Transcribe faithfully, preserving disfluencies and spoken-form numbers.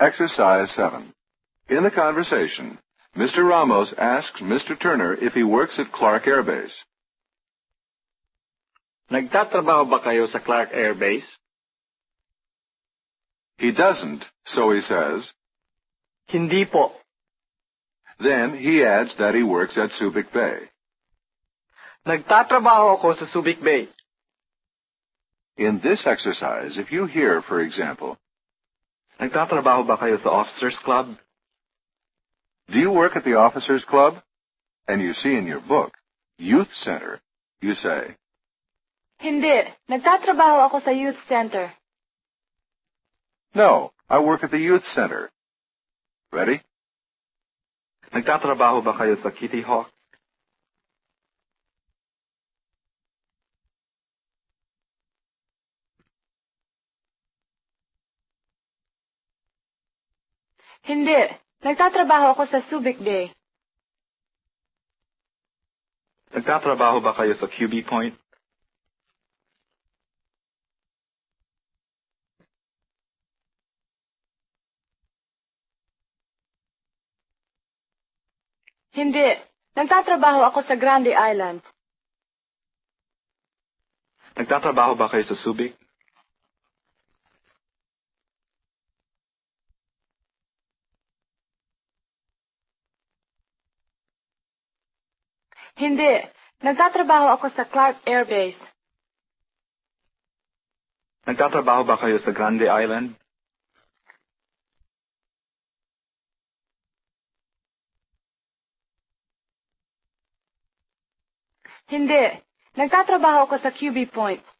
Exercise seven. In the conversation, Mister Ramos asks Mister Turner if he works at Clark Air Base. Nagtatrabaho ba kayo sa Clark Air Base? He doesn't, so he says. Hindi po. Then he adds that he works at Subic Bay. Nagtatrabaho ako sa Subic Bay. In this exercise, if you hear, for example, Nagtatrabaho ba kayo sa Officers Club? do you work at the Officers Club? And you see in your book, Youth Center, you say, Hindi. Nagtatrabaho ako sa Youth Center. no, I work at the Youth Center. Ready? Nagtatrabaho ba kayo sa Kitty Hawk? Hindi. Nagtatrabaho ako sa Subic Bay. Nagtatrabaho ba kayo sa Q B Point? Hindi. Nagtatrabaho ako sa Grande Island. Nagtatrabaho ba kayo sa Subic? Hindi. Nagtatrabaho ako sa Clark Air Base. Nagtatrabaho ba kayo sa Grande Island? Hindi. Nagtatrabaho ako sa Q B Point.